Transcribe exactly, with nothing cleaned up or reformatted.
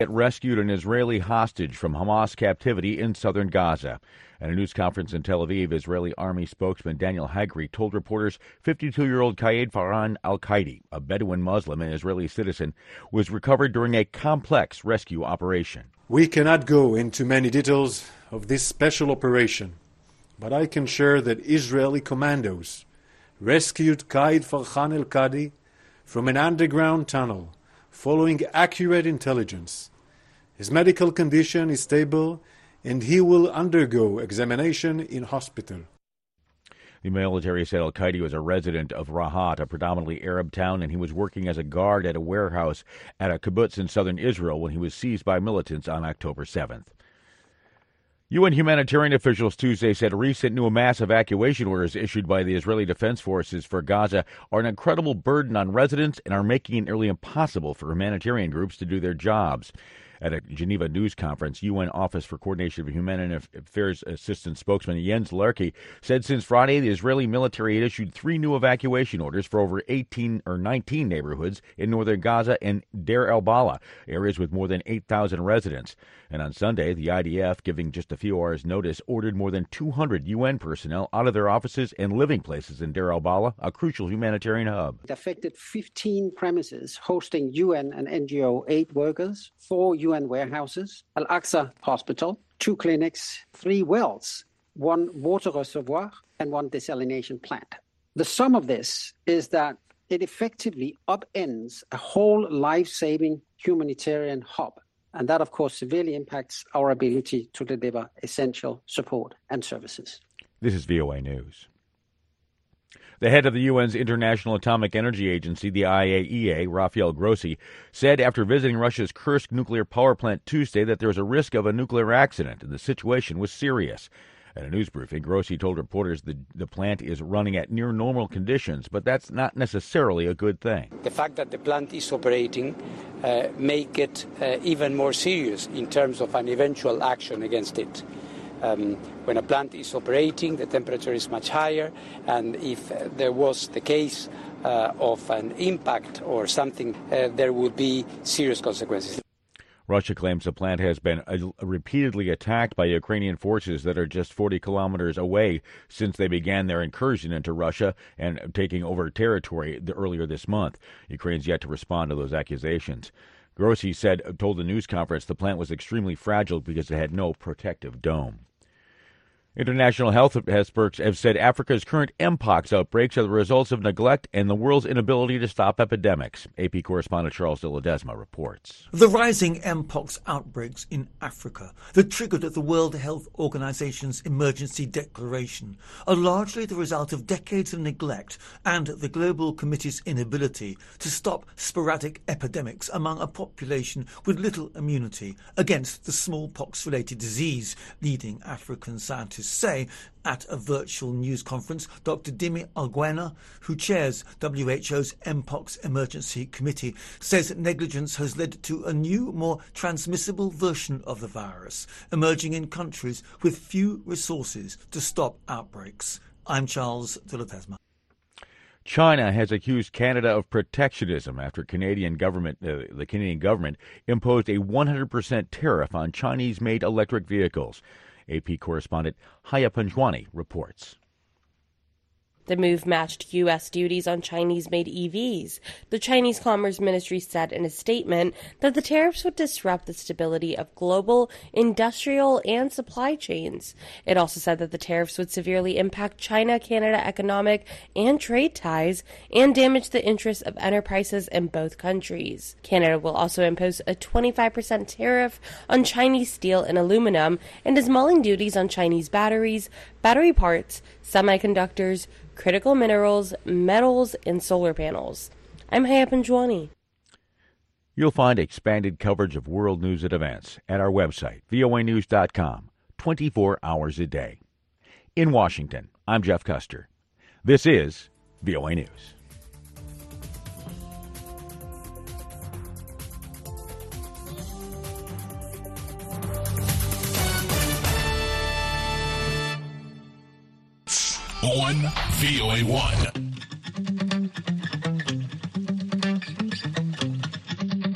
rescued an Israeli hostage from Hamas captivity in southern Gaza. At a news conference in Tel Aviv, Israeli army spokesman Daniel Hagri told reporters fifty-two-year-old Qaid Farhan al-Qaidi, a Bedouin Muslim and Israeli citizen, was recovered during a complex rescue operation. We cannot go into many details of this special operation, but I can share that Israeli commandos rescued Qaid Farhan al-Qaidi from an underground tunnel following accurate intelligence. His medical condition is stable, and he will undergo examination in hospital. The military said al-Qaidi was a resident of Rahat, a predominantly Arab town, and he was working as a guard at a warehouse at a kibbutz in southern Israel when he was seized by militants on October seventh. U N humanitarian officials Tuesday said recent new mass evacuation orders issued by the Israeli Defense Forces for Gaza are an incredible burden on residents and are making it nearly impossible for humanitarian groups to do their jobs. At a Geneva news conference, U N Office for Coordination of Humanitarian Affairs Assistant spokesman Jens Lerke said since Friday the Israeli military had issued three new evacuation orders for over eighteen or nineteen neighborhoods in northern Gaza and Deir el-Balah, areas with more than eight thousand residents. And on Sunday, the I D F, giving just a few hours' notice, ordered more than two hundred U N personnel out of their offices and living places in Deir el-Balah, a crucial humanitarian hub. It affected fifteen premises hosting U N and N G O aid workers, four U N warehouses, Al-Aqsa Hospital, two clinics, three wells, one water reservoir, and one desalination plant. The sum of this is that it effectively upends a whole life-saving humanitarian hub. And that, of course, severely impacts our ability to deliver essential support and services. This is V O A News. The head of the U N's International Atomic Energy Agency, the I A E A, Rafael Grossi, said after visiting Russia's Kursk nuclear power plant Tuesday that there was a risk of a nuclear accident and the situation was serious. At a news briefing, Grossi told reporters the, the plant is running at near normal conditions, but that's not necessarily a good thing. The fact that the plant is operating uh, make it uh, even more serious in terms of an eventual action against it. Um, when a plant is operating, the temperature is much higher, and if uh, there was the case uh, of an impact or something, uh, there would be serious consequences. Russia claims the plant has been uh, repeatedly attacked by Ukrainian forces that are just forty kilometers away since they began their incursion into Russia and taking over territory the, earlier this month. Ukraine's yet to respond to those accusations. Grossi said, told the news conference the plant was extremely fragile because it had no protective dome. International health experts have said Africa's current mpox outbreaks are the results of neglect and the world's inability to stop epidemics. A P correspondent Charles de Ledesma reports. The rising mpox outbreaks in Africa that triggered the World Health Organization's emergency declaration are largely the result of decades of neglect and the Global Committee's inability to stop sporadic epidemics among a population with little immunity against the smallpox-related disease, leading African scientists say at a virtual news conference. Doctor Dimi Alguena, who chairs W H O's mpox Emergency Committee, says that negligence has led to a new, more transmissible version of the virus, emerging in countries with few resources to stop outbreaks. I'm Charles de Ledesma. China has accused Canada of protectionism after Canadian government, uh, the Canadian government imposed a one hundred percent tariff on Chinese-made electric vehicles. A P correspondent Haya Panjwani reports. The move matched U S duties on Chinese-made E Vs. The Chinese Commerce Ministry said in a statement that the tariffs would disrupt the stability of global industrial and supply chains. It also said that the tariffs would severely impact China-Canada economic and trade ties and damage the interests of enterprises in both countries. Canada will also impose a twenty-five percent tariff on Chinese steel and aluminum and is mulling duties on Chinese batteries, battery parts, semiconductors, critical minerals, metals, and solar panels. I'm Haya Panjwani. You'll find expanded coverage of world news and events at our website, V O A news dot com, twenty-four hours a day. In Washington, I'm Jeff Custer. This is V O A News. On V O A one.